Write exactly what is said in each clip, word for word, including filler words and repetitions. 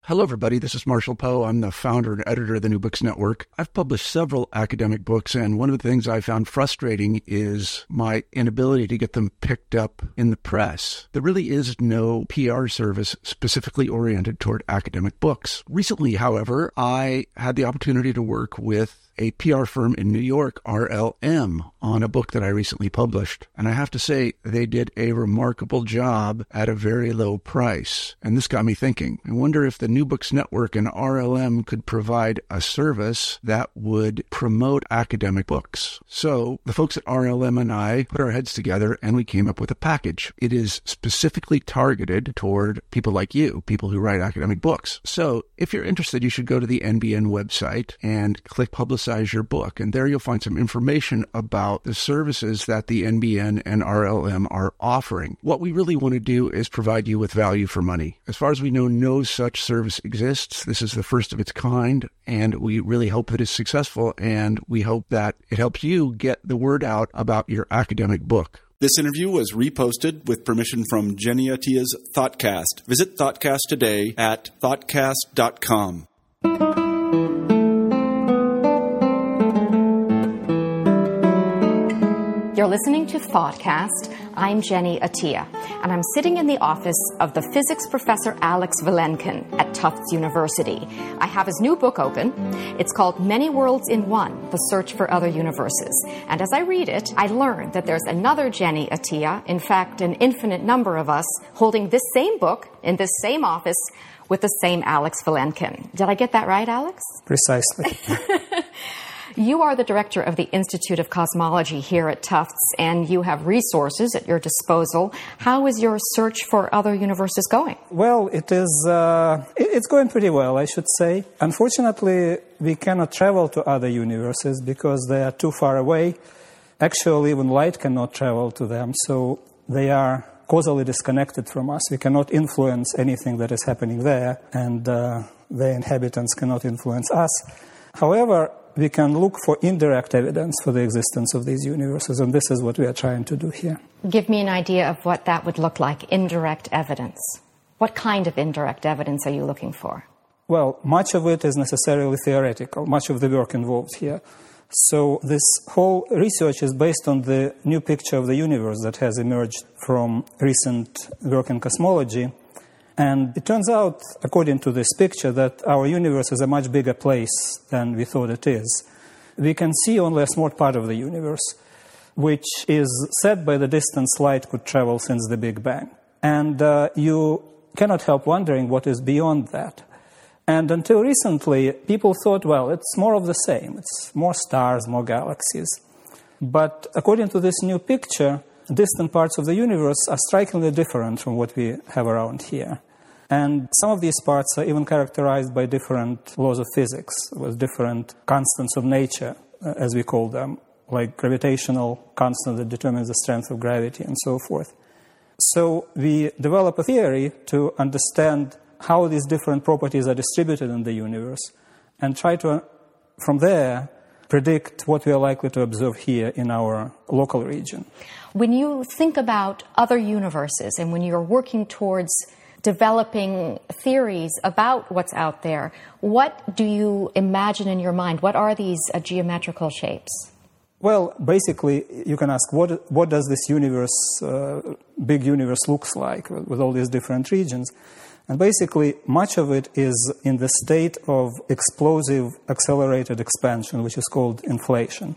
Hello, everybody. This is Marshall Poe. I'm the founder and editor of the New Books Network. I've published several academic books, and one of the things I found frustrating is my inability to get them picked up in the press. There really is no P R service specifically oriented toward academic books. Recently, however, I had the opportunity to work with a P R firm in New York, R L M, on a book that I recently published. And I have to say, they did a remarkable job at a very low price. And this got me thinking. I wonder if the New Books Network and R L M could provide a service that would promote academic books. So the folks at R L M and I put our heads together and we came up with a package. It is specifically targeted toward people like you, people who write academic books. So if you're interested, you should go to the N B N website and click Publicize your book, and there you'll find some information about the services that the N B N and R L M are offering. What we really want to do is provide you with value for money. As far as we know, no such service exists. This is the first of its kind, and we really hope that it's successful, and we hope that it helps you get the word out about your academic book. This interview was reposted with permission from Jenny Attia's Thoughtcast. Visit Thoughtcast today at thoughtcast dot com. You're listening to Thoughtcast. I'm Jenny Attia, and I'm sitting in the office of the physics professor Alex Vilenkin at Tufts University. I have his new book open. It's called Many Worlds in One, The Search for Other Universes. And as I read it, I learned that there's another Jenny Attia, in fact, an infinite number of us, holding this same book in this same office with the same Alex Vilenkin. Did I get that right, Alex? Precisely. You are the director of the Institute of Cosmology here at Tufts, and you have resources at your disposal. How is your search for other universes going? Well, it is. Uh, it's going pretty well, I should say. Unfortunately, we cannot travel to other universes because they are too far away. Actually, even light cannot travel to them, so they are causally disconnected from us. We cannot influence anything that is happening there, and uh, their inhabitants cannot influence us. However, we can look for indirect evidence for the existence of these universes, and this is what we are trying to do here. Give me an idea of what that would look like, indirect evidence. What kind of indirect evidence are you looking for? Well, much of it is necessarily theoretical, much of the work involved here. So this whole research is based on the new picture of the universe that has emerged from recent work in cosmology. And it turns out, according to this picture, that our universe is a much bigger place than we thought it is. We can see only a small part of the universe, which is set by the distance light could travel since the Big Bang. And uh, you cannot help wondering what is beyond that. And until recently, people thought, well, it's more of the same. It's more stars, more galaxies. But according to this new picture, distant parts of the universe are strikingly different from what we have around here. And some of these parts are even characterized by different laws of physics, with different constants of nature, uh, as we call them, like gravitational constant that determines the strength of gravity and so forth. So we develop a theory to understand how these different properties are distributed in the universe and try to, uh, from there, predict what we are likely to observe here in our local region. When you think about other universes and when you're working towards developing theories about what's out there, what do you imagine in your mind? What are these uh, geometrical shapes? Well, basically, you can ask, what what does this universe, uh, big universe, looks like with all these different regions? And basically, much of it is in the state of explosive accelerated expansion, which is called inflation.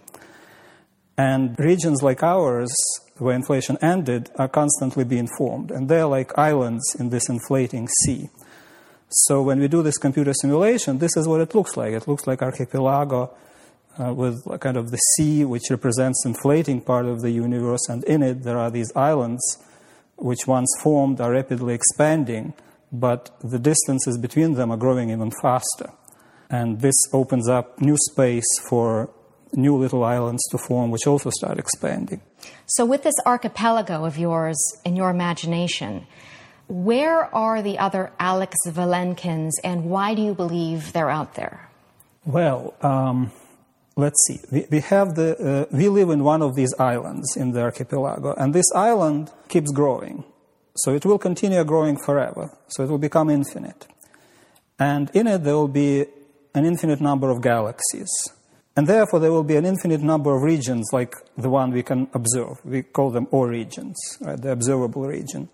And regions like ours, where inflation ended, are constantly being formed. And they're like islands in this inflating sea. So when we do this computer simulation, this is what it looks like. It looks like archipelago uh, with kind of the sea, which represents inflating part of the universe. And in it, there are these islands, which once formed are rapidly expanding, but the distances between them are growing even faster. And this opens up new space for new little islands to form, which also start expanding. So with this archipelago of yours in your imagination, where are the other Alex Vilenkins, and why do you believe they're out there? Well, um, let's see. We, we have the uh, we live in one of these islands in the archipelago, and this island keeps growing. So it will continue growing forever. So it will become infinite. And in it there will be an infinite number of galaxies. And therefore there will be an infinite number of regions like the one we can observe. We call them O regions, right? The observable region.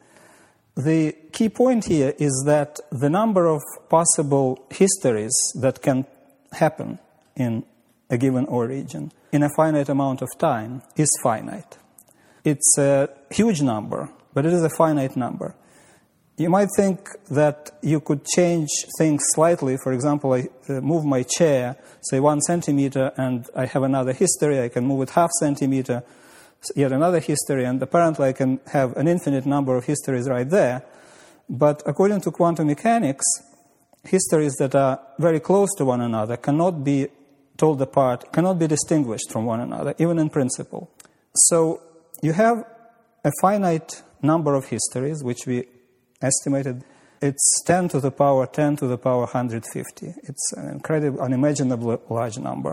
The key point here is that the number of possible histories that can happen in a given O region in a finite amount of time is finite. It's a huge number, but it is a finite number. You might think that you could change things slightly. For example, I uh, move my chair, say one centimeter, and I have another history. I can move it half centimeter, yet another history, and apparently I can have an infinite number of histories right there. But according to quantum mechanics, histories that are very close to one another cannot be told apart, cannot be distinguished from one another, even in principle. So you have a finite number of histories, which we estimated. It's ten to the power ten to the power one hundred fifty. It's an incredible, unimaginably large number.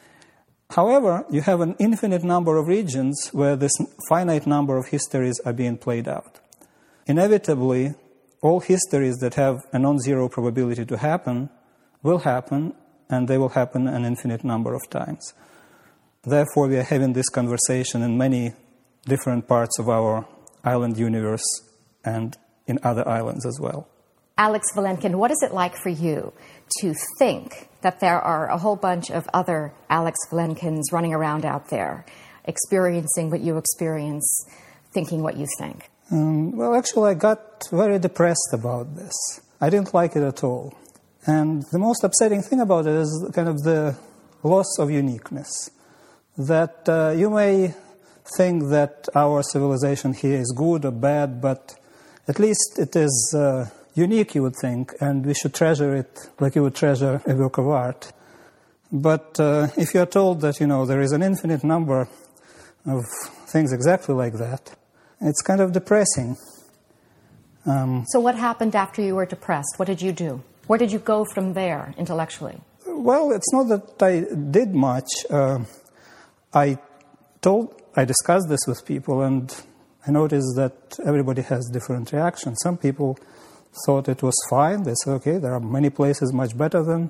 However, you have an infinite number of regions where this finite number of histories are being played out. Inevitably, all histories that have a non-zero probability to happen will happen, and they will happen an infinite number of times. Therefore, we are having this conversation in many different parts of our island universe and in other islands as well. Alex Vilenkin, what is it like for you to think that there are a whole bunch of other Alex Vilenkins running around out there, experiencing what you experience, thinking what you think? Um, well, actually, I got very depressed about this. I didn't like it at all. And the most upsetting thing about it is kind of the loss of uniqueness. That uh, you may think that our civilization here is good or bad, but at least it is uh, unique, you would think, and we should treasure it like you would treasure a work of art. But uh, if you are told that, you know, there is an infinite number of things exactly like that, it's kind of depressing. Um, so what happened after you were depressed? What did you do? Where did you go from there, intellectually? Well, it's not that I did much. Uh, I told, I discussed this with people, and I noticed that everybody has different reactions. Some people thought it was fine. They said, okay, there are many places much better than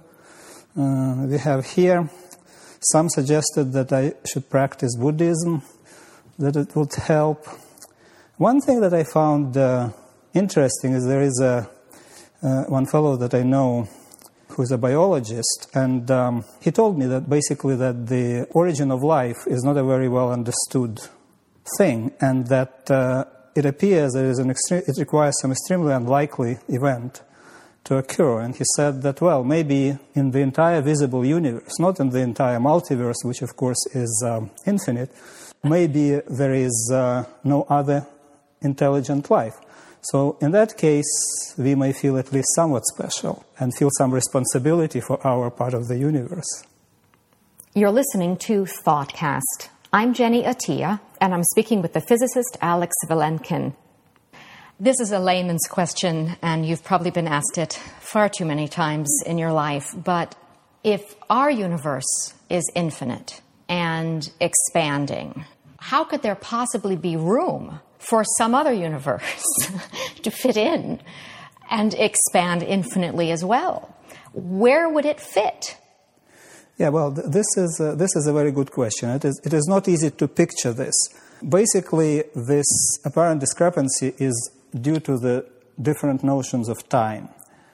uh, we have here. Some suggested that I should practice Buddhism, that it would help. One thing that I found uh, interesting is there is a uh, one fellow that I know who's a biologist, and um, he told me that basically that the origin of life is not a very well understood thing, and that uh, it appears that it, is an extre- it requires some extremely unlikely event to occur. And he said that, well, maybe in the entire visible universe, not in the entire multiverse, which of course is um, infinite, maybe there is uh, no other intelligent life. So in that case, we may feel at least somewhat special and feel some responsibility for our part of the universe. You're listening to ThoughtCast. I'm Jenny Attia, and I'm speaking with the physicist Alex Vilenkin. This is a layman's question, and you've probably been asked it far too many times in your life, but if our universe is infinite and expanding, how could there possibly be room for some other universe to fit in and expand infinitely as well? Where would it fit? Yeah, well, th- this is a, this is a very good question. It is it is not easy to picture this. Basically, this apparent discrepancy is due to the different notions of time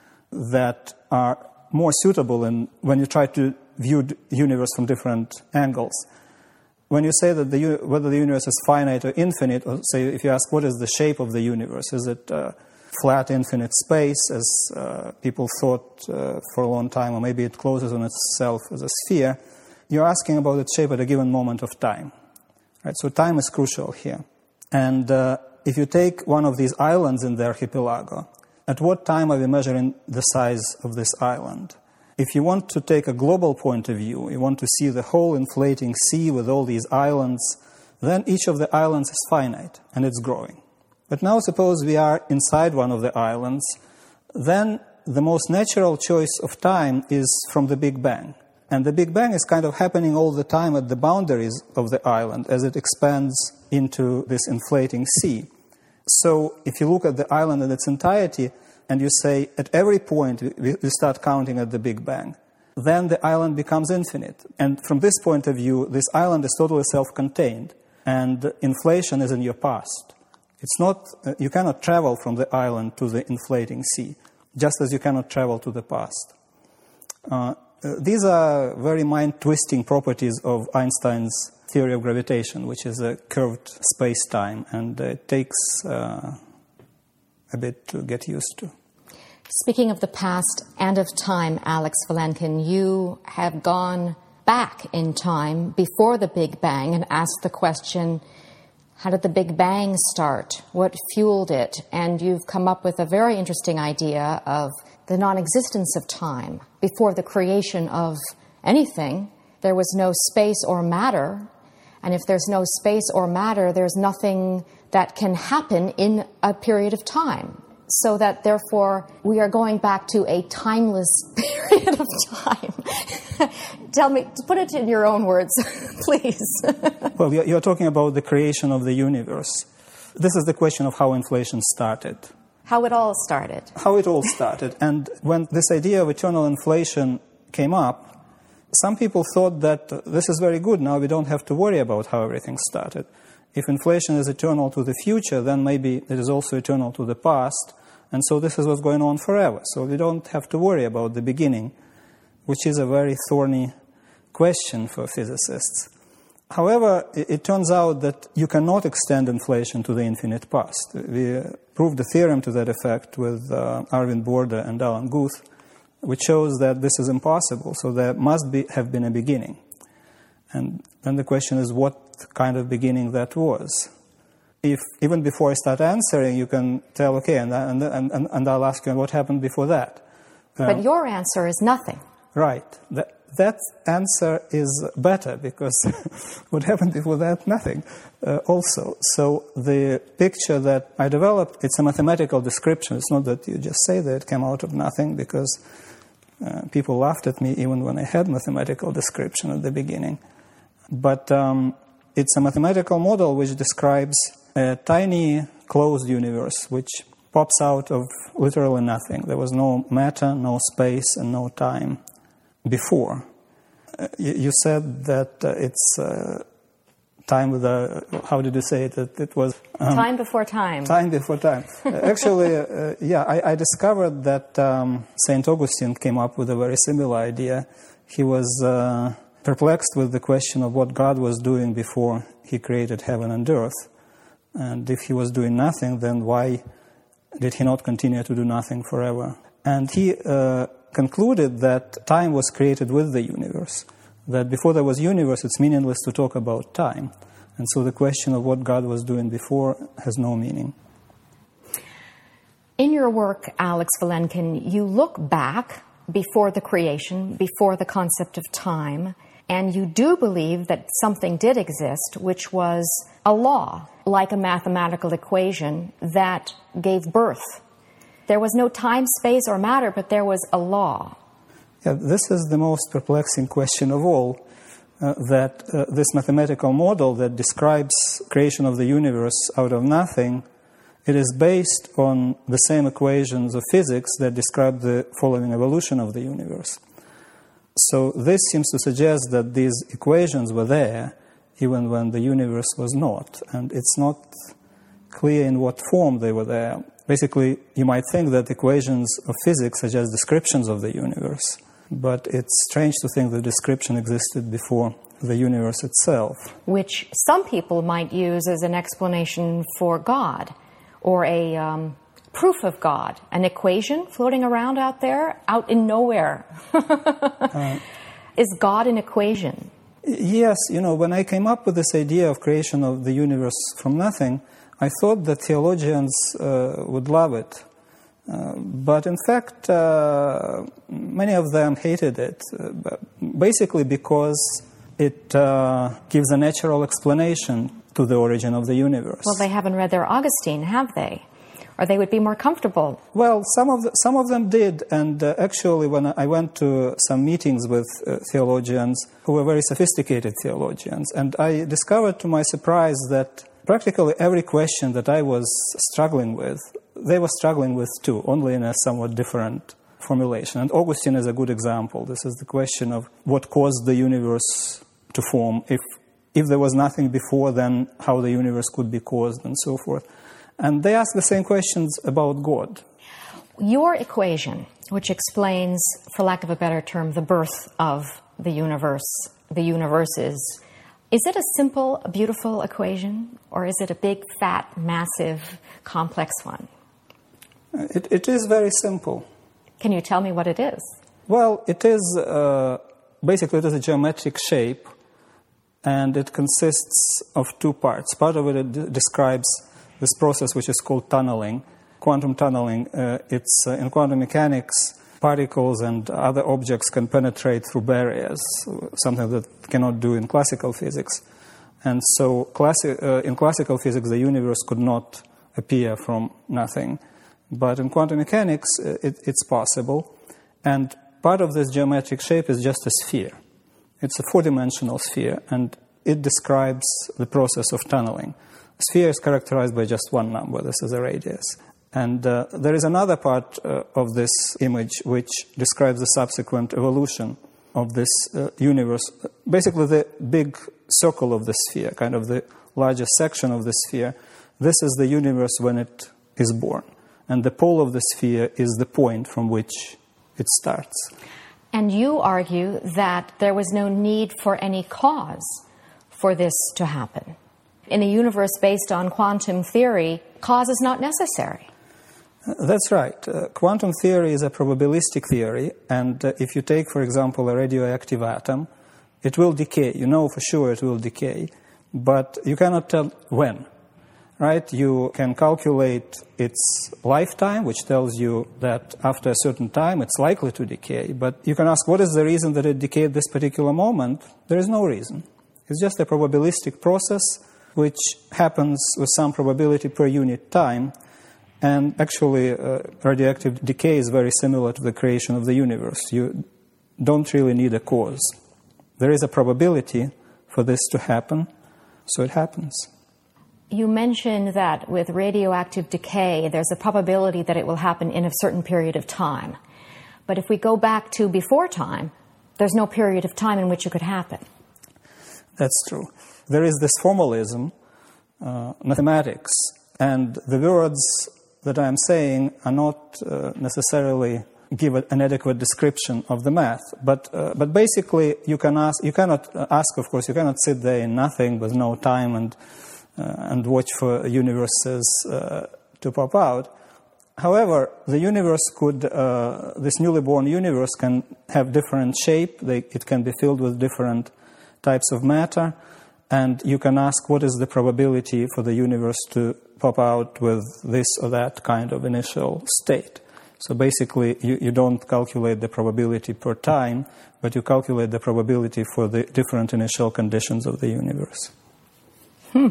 that are more suitable in when you try to view the universe from different angles. When you say that the whether the universe is finite or infinite, or say if you ask what is the shape of the universe, is it uh, flat, infinite space, as uh, people thought uh, for a long time, or maybe it closes on itself as a sphere, you're asking about its shape at a given moment of time. Right? So time is crucial here. And uh, if you take one of these islands in the archipelago, at what time are we measuring the size of this island? If you want to take a global point of view, you want to see the whole inflating sea with all these islands, then each of the islands is finite, and it's growing. But now suppose we are inside one of the islands, then the most natural choice of time is from the Big Bang. And the Big Bang is kind of happening all the time at the boundaries of the island as it expands into this inflating sea. So if you look at the island in its entirety, and you say at every point we start counting at the Big Bang, then the island becomes infinite. And from this point of view, this island is totally self-contained, and inflation is in your past. It's not, uh, you cannot travel from the island to the inflating sea, just as you cannot travel to the past. Uh, uh, these are very mind-twisting properties of Einstein's theory of gravitation, which is a curved space-time, and uh, it takes uh, a bit to get used to. Speaking of the past and of time, Alex Vilenkin, you have gone back in time before the Big Bang and asked the question, how did the Big Bang start? What fueled it? And you've come up with a very interesting idea of the non-existence of time. Before the creation of anything, there was no space or matter. And if there's no space or matter, there's nothing that can happen in a period of time. So that, therefore, we are going back to a timeless period of time. Tell me, put it in your own words, please. Well, you're talking about the creation of the universe. This is the question of how inflation started. How it all started. How it all started. And when this idea of eternal inflation came up, some people thought that this is very good. Now we don't have to worry about how everything started. If inflation is eternal to the future, then maybe it is also eternal to the past. And so this is what's going on forever. So we don't have to worry about the beginning, which is a very thorny question for physicists. However, it, it turns out that you cannot extend inflation to the infinite past. We uh, proved a theorem to that effect with uh, Arvind Borda and Alan Guth, which shows that this is impossible. So there must be, have been a beginning. And then the question is what kind of beginning that was. If even before I start answering, you can tell, okay, and, and, and, and I'll ask you what happened before that. But Um, your answer is nothing. Right. That, that answer is better because what happened before that? Nothing. Uh, also, so the picture that I developed, it's a mathematical description. It's not that you just say that it came out of nothing because uh, people laughed at me even when I had mathematical description at the beginning. But um, it's a mathematical model which describes a tiny closed universe which pops out of literally nothing. There was no matter, no space, and no time before. Uh, you, you said that uh, it's uh, time with a, how did you say it? That it was... Um, Time before time. Time before time. Uh, actually, uh, yeah, I, I discovered that um, Saint Augustine came up with a very similar idea. He was uh, perplexed with the question of what God was doing before he created heaven and earth. And if he was doing nothing, then why did he not continue to do nothing forever? And he uh, concluded that time was created with the universe, that before there was universe, it's meaningless to talk about time. And so the question of what God was doing before has no meaning. In your work, Alex Vilenkin, you look back before the creation, before the concept of time, and you do believe that something did exist, which was a law, like a mathematical equation, that gave birth. There was no time, space, or matter, but there was a law. Yeah, this is the most perplexing question of all, uh, that uh, this mathematical model that describes creation of the universe out of nothing, it is based on the same equations of physics that describe the following evolution of the universe. So this seems to suggest that these equations were there even when the universe was not, and it's not clear in what form they were there. Basically, you might think that equations of physics suggest descriptions of the universe, but it's strange to think the description existed before the universe itself. Which some people might use as an explanation for God, or a um, proof of God, an equation floating around out there, out in nowhere. uh, Is God an equation? Yes, you know, when I came up with this idea of creation of the universe from nothing, I thought that theologians uh, would love it. Uh, but in fact, uh, many of them hated it, uh, basically because it uh, gives a natural explanation to the origin of the universe. Well, they haven't read their Augustine, have they? Or they would be more comfortable. Well, some of the, some of them did, and uh, actually when I went to some meetings with uh, theologians who were very sophisticated theologians, and I discovered to my surprise that practically every question that I was struggling with they were struggling with two, only in a somewhat different formulation. And Augustine is a good example. This is the question of what caused the universe to form. If if there was nothing before, then how the universe could be caused, and so forth. And they ask the same questions about God. Your equation, which explains, for lack of a better term, the birth of the universe, the universes, is it a simple, beautiful equation, or is it a big, fat, massive, complex one? It, it is very simple. Can you tell me what it is? Well, it is, uh, basically it is a geometric shape, and it consists of two parts. Part of it, it d- describes this process which is called tunneling. Quantum tunneling, uh, it's uh, in quantum mechanics, particles and other objects can penetrate through barriers, something that cannot do in classical physics. And so classi- uh, in classical physics, the universe could not appear from nothing. But in quantum mechanics, uh, it, it's possible. And part of this geometric shape is just a sphere. It's a four-dimensional sphere, and it describes the process of tunneling. A sphere is characterized by just one number. This is a radius. And uh, there is another part uh, of this image which describes the subsequent evolution of this uh, universe. Basically, the big circle of the sphere, kind of the largest section of the sphere, this is the universe when it is born. And the pole of the sphere is the point from which it starts. And you argue that there was no need for any cause for this to happen. In a universe based on quantum theory, cause is not necessary. That's right. Uh, quantum theory is a probabilistic theory, and uh, if you take, for example, a radioactive atom, it will decay. You know for sure it will decay, but you cannot tell when, right? You can calculate its lifetime, which tells you that after a certain time it's likely to decay, but you can ask, what is the reason that it decayed at this particular moment? There is no reason. It's just a probabilistic process which happens with some probability per unit time. And actually, uh, radioactive decay is very similar to the creation of the universe. You don't really need a cause. There is a probability for this to happen, so it happens. You mentioned that with radioactive decay, there's a probability that it will happen in a certain period of time. But if we go back to before time, there's no period of time in which it could happen. That's true. There is this formalism, uh, mathematics, and the words that I'm saying are not uh, necessarily give an adequate description of the math, but uh, but basically you can ask, you cannot ask, of course, you cannot sit there in nothing with no time and uh, and watch for universes uh, to pop out. However, the universe could, uh, this newly born universe can have different shape. They, it can be filled with different types of matter, and you can ask what is the probability for the universe to pop out with this or that kind of initial state. So basically, you, you don't calculate the probability per time, but you calculate the probability for the different initial conditions of the universe. Hmm.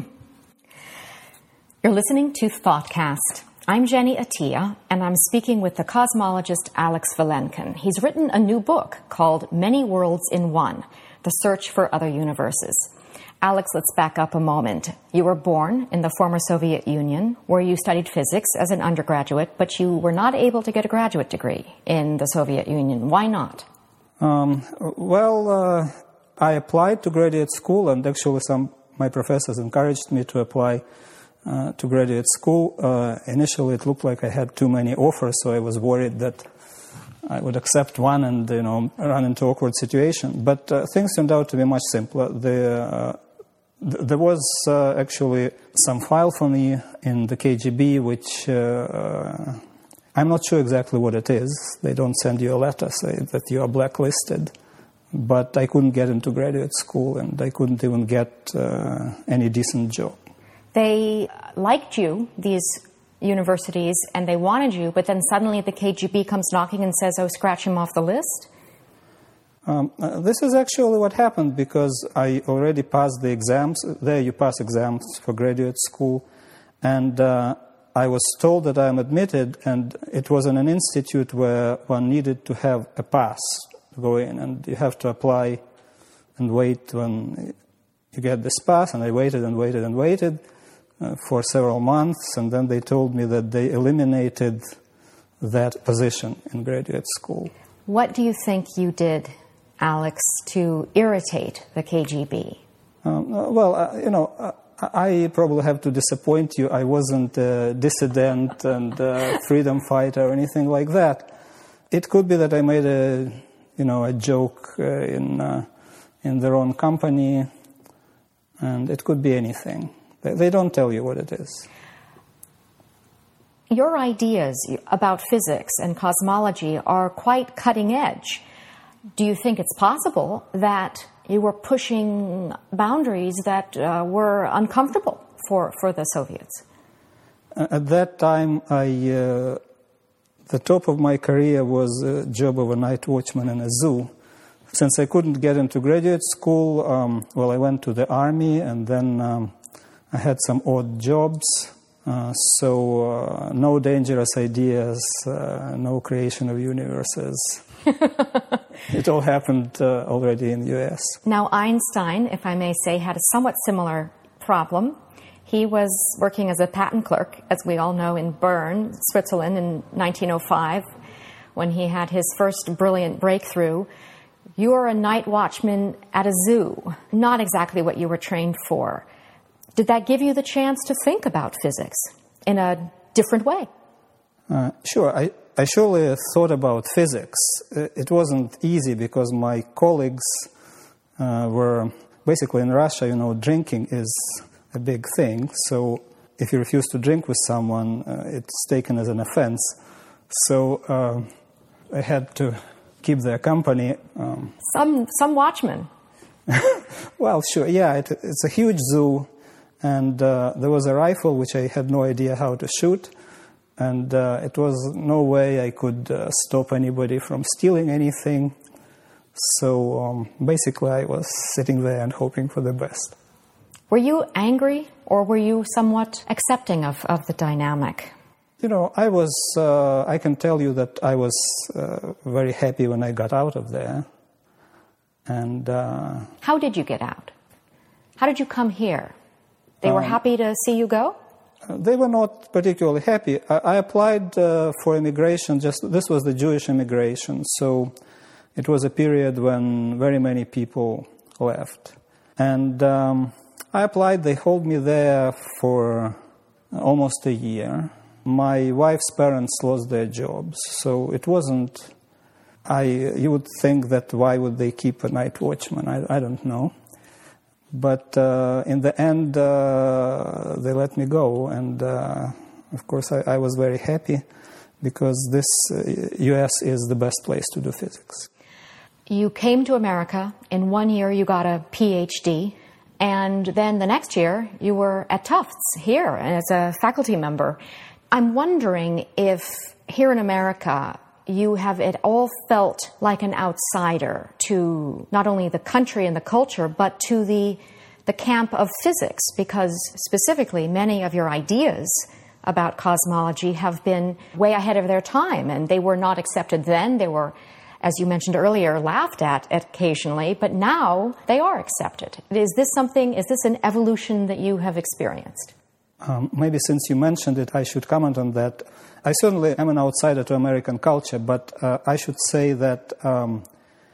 You're listening to ThoughtCast. I'm Jenny Attia, and I'm speaking with the cosmologist Alex Vilenkin. He's written a new book called Many Worlds in One, The Search for Other Universes. Alex, let's back up a moment. You were born in the former Soviet Union, where you studied physics as an undergraduate, but you were not able to get a graduate degree in the Soviet Union. Why not? Um, well, uh, I applied to graduate school, and actually some my professors encouraged me to apply uh, to graduate school. Uh, initially, it looked like I had too many offers, so I was worried that I would accept one and, you know, run into awkward situation. But uh, things turned out to be much simpler. The uh, There was uh, actually some file for me in the K G B, which uh, uh, I'm not sure exactly what it is. They don't send you a letter saying that you are blacklisted. But I couldn't get into graduate school, and I couldn't even get uh, any decent job. They liked you, these universities, and they wanted you, but then suddenly the K G B comes knocking and says, oh, scratch him off the list? Um, uh, this is actually what happened, because I already passed the exams. There you pass exams for graduate school. And uh, I was told that I am admitted, and it was in an institute where one needed to have a pass to go in. And you have to apply and wait when you get this pass. And I waited and waited and waited. uh, for several months, and then they told me that they eliminated that position in graduate school. What do you think you did, Alex, to irritate the K G B? Um, well, uh, you know, uh, I probably have to disappoint you. I wasn't a dissident and a freedom fighter or anything like that. It could be that I made a, you know, a joke uh, in uh, in their own company, and it could be anything. They, they don't tell you what it is. Your ideas about physics and cosmology are quite cutting edge. Do you think it's possible that you were pushing boundaries that uh, were uncomfortable for, for the Soviets? At that time, I, uh, the top of my career was a job of a night watchman in a zoo. Since I couldn't get into graduate school, um, well, I went to the army, and then um, I had some odd jobs. Uh, so uh, no dangerous ideas, uh, no creation of universes. It all happened uh, already in the U S. Now, Einstein, if I may say, had a somewhat similar problem. He was working as a patent clerk, as we all know, in Bern, Switzerland in nineteen oh five, when he had his first brilliant breakthrough. You were a night watchman at a zoo, not exactly what you were trained for. Did that give you the chance to think about physics in a different way? Uh, sure. I, I surely thought about physics. It wasn't easy because my colleagues uh, were basically in Russia, you know, drinking is a big thing. So if you refuse to drink with someone, uh, it's taken as an offense. So uh, I had to keep their company. Um, some some watchmen. Well, sure. Yeah, it, it's a huge zoo. And uh, there was a rifle which I had no idea how to shoot. And uh, it was no way I could uh, stop anybody from stealing anything. So um, basically I was sitting there and hoping for the best. Were you angry, or were you somewhat accepting of, of the dynamic? You know, I was, uh, I can tell you that I was uh, very happy when I got out of there. And uh, how did you get out? How did you come here? They were um, happy to see you go? They were not particularly happy. I, I applied uh, for immigration. Just this was the Jewish immigration, so it was a period when very many people left. And um, I applied. They held me there for almost a year. My wife's parents lost their jobs, so it wasn't. I you would think that why would they keep a night watchman? I, I don't know. But uh, in the end, uh, they let me go. And, uh, of course, I, I was very happy because this uh, U S is the best place to do physics. You came to America. In one year, you got a P H D. And then the next year, you were at Tufts here as a faculty member. I'm wondering if here in America, you have at all felt like an outsider to not only the country and the culture, but to the the camp of physics, because specifically many of your ideas about cosmology have been way ahead of their time, and they were not accepted then. They were, as you mentioned earlier, laughed at occasionally, but now they are accepted. Is this something, is this an evolution that you have experienced? Um, maybe since you mentioned it, I should comment on that. I certainly am an outsider to American culture, but uh, I should say that um,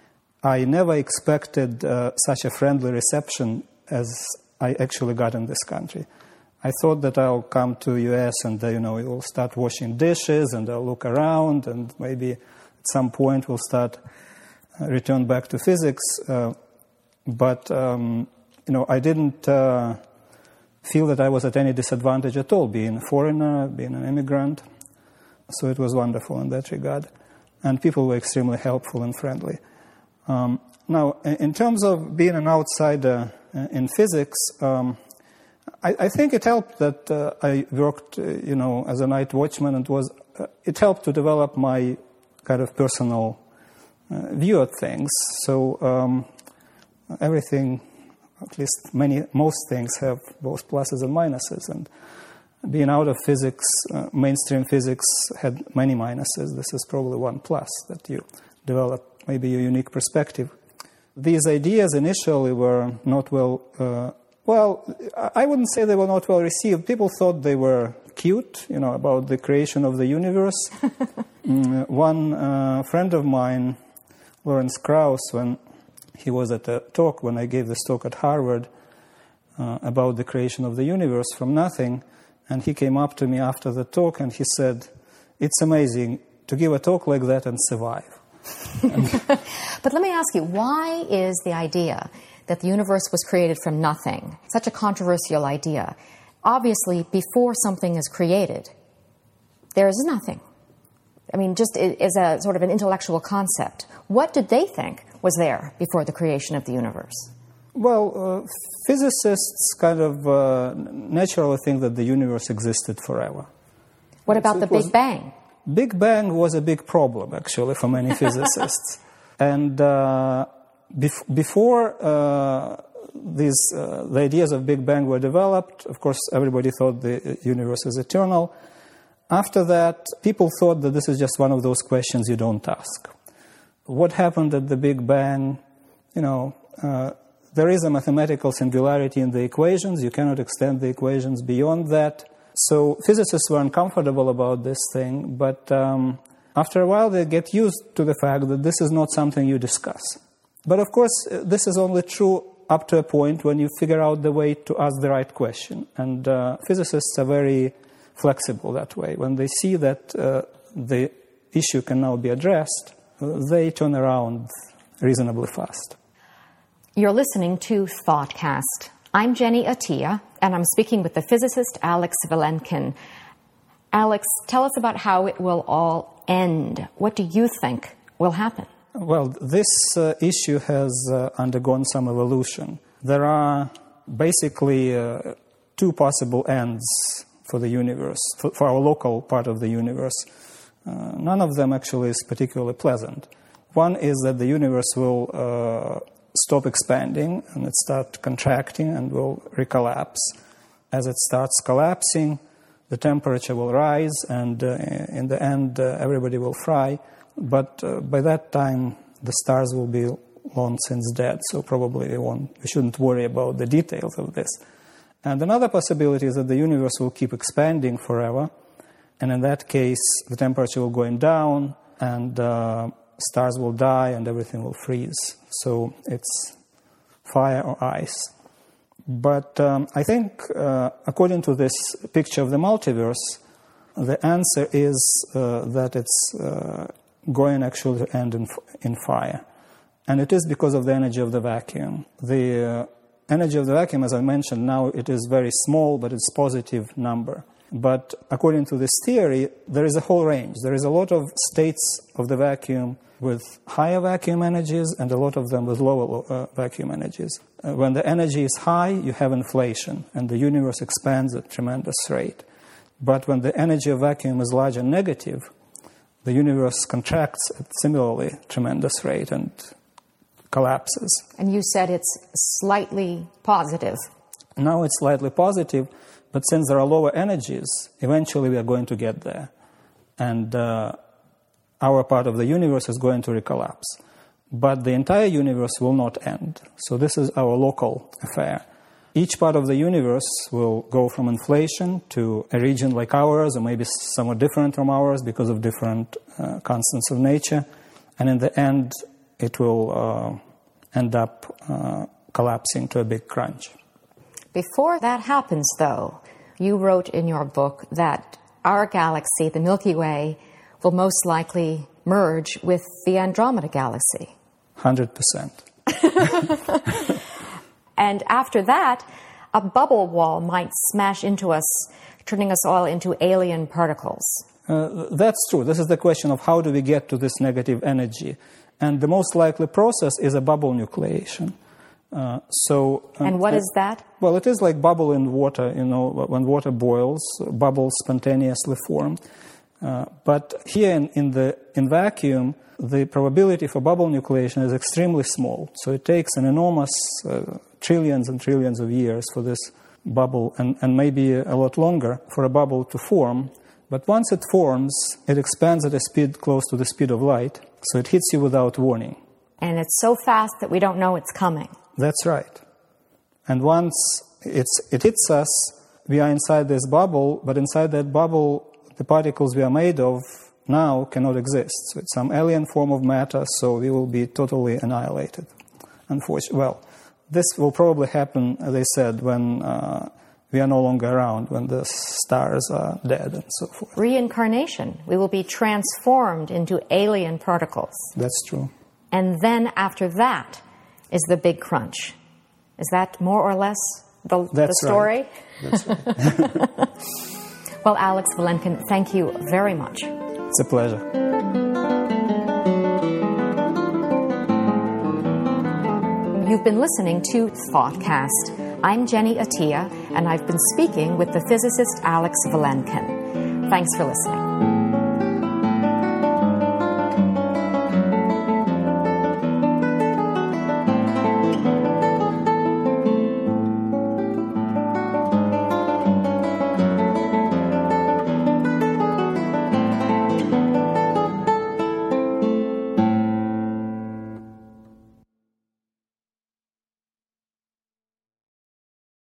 I never expected uh, such a friendly reception as I actually got in this country. I thought that I'll come to U S and, uh, you know, we'll start washing dishes and I'll look around and maybe at some point we'll start uh, return back to physics. Uh, but, um, you know, I didn't uh, feel that I was at any disadvantage at all, being a foreigner, being an immigrant. So it was wonderful in that regard. And people were extremely helpful and friendly. Um, now, in terms of being an outsider in physics, um, I, I think it helped that uh, I worked, uh, you know, as a night watchman, and was uh, it helped to develop my kind of personal uh, view of things. So um, everything, at least many, most things have both pluses and minuses, and being out of physics, uh, mainstream physics had many minuses. This is probably one plus, that you develop maybe a unique perspective. These ideas initially were not well uh, Well, I wouldn't say they were not well received. People thought they were cute, you know, about the creation of the universe. mm, one uh, friend of mine, Lawrence Krauss, when he was at a talk, when I gave this talk at Harvard uh, about the creation of the universe from nothing, and he came up to me after the talk and he said, "It's amazing to give a talk like that and survive." But let me ask you, why is the idea that the universe was created from nothing such a controversial idea? Obviously, before something is created, there is nothing. I mean, just as a sort of an intellectual concept. What did they think was there before the creation of the universe? Well, uh, physicists kind of uh, naturally think that the universe existed forever. What about So the it was- Big Bang? Big Bang was a big problem, actually, for many physicists. And uh, bef- before uh, these, uh, the ideas of Big Bang were developed, of course, everybody thought the universe is eternal. After that, people thought that this is just one of those questions you don't ask. What happened at the Big Bang? You know, uh, there is a mathematical singularity in the equations. You cannot extend the equations beyond that. So physicists were uncomfortable about this thing, but um, after a while they get used to the fact that this is not something you discuss. But of course, this is only true up to a point when you figure out the way to ask the right question. And uh, physicists are very flexible that way. When they see that uh, the issue can now be addressed, uh, they turn around reasonably fast. You're listening to ThoughtCast. I'm Jenny Attia, and I'm speaking with the physicist Alex Vilenkin. Alex, tell us about how it will all end. What do you think will happen? Well, this uh, issue has uh, undergone some evolution. There are basically uh, two possible ends for the universe, for, for our local part of the universe. Uh, none of them actually is particularly pleasant. One is that the universe will uh, stop expanding and it start contracting and will recollapse. As it starts collapsing, the temperature will rise and uh, in the end uh, everybody will fry. But uh, by that time the stars will be long since dead, so probably we, won't, we shouldn't worry about the details of this. And another possibility is that the universe will keep expanding forever, and in that case the temperature will go down and uh, stars will die and everything will freeze. So it's fire or ice. But um, I think, uh, according to this picture of the multiverse, the answer is uh, that it's uh, going actually to end in, in fire. And it is because of the energy of the vacuum. The uh, energy of the vacuum, as I mentioned, now it is very small, but it's positive number. But according to this theory, there is a whole range. There is a lot of states of the vacuum with higher vacuum energies and a lot of them with lower uh, vacuum energies. Uh, when the energy is high, you have inflation, and the universe expands at a tremendous rate. But when the energy of vacuum is large and negative, the universe contracts at similarly tremendous rate and collapses. And you said it's slightly positive. Now it's slightly positive, but since there are lower energies, eventually we are going to get there. And uh, our part of the universe is going to recollapse. But the entire universe will not end. So this is our local affair. Each part of the universe will go from inflation to a region like ours, or maybe somewhat different from ours because of different uh, constants of nature. And in the end, it will uh, end up uh, collapsing to a big crunch. Before that happens, though, you wrote in your book that our galaxy, the Milky Way, will most likely merge with the Andromeda Galaxy. one hundred percent. And after that, a bubble wall might smash into us, turning us all into alien particles. Uh, that's true. This is the question of how do we get to this negative energy. And the most likely process is a bubble nucleation. Uh, so, um, and what is that? Well, it is like bubble in water. You know, when water boils, bubbles spontaneously form. Uh, but here in, in the in vacuum, the probability for bubble nucleation is extremely small. So it takes an enormous uh, trillions and trillions of years for this bubble, and, and maybe a lot longer for a bubble to form. But once it forms, it expands at a speed close to the speed of light, so it hits you without warning. And it's so fast that we don't know it's coming. That's right. And once it's, it hits us, we are inside this bubble, but inside that bubble, the particles we are made of now cannot exist. So it's some alien form of matter, so we will be totally annihilated. Unfortunately, well, this will probably happen, as I said, when uh, we are no longer around, when the stars are dead and so forth. Reincarnation. We will be transformed into alien particles. That's true. And then after that is the big crunch. Is that more or less the, the story? Right. That's right. Well, Alex Valenkin, thank you very much. It's a pleasure. You've been listening to Thoughtcast. I'm Jenny Attia, and I've been speaking with the physicist Alex Valenkin. Thanks for listening.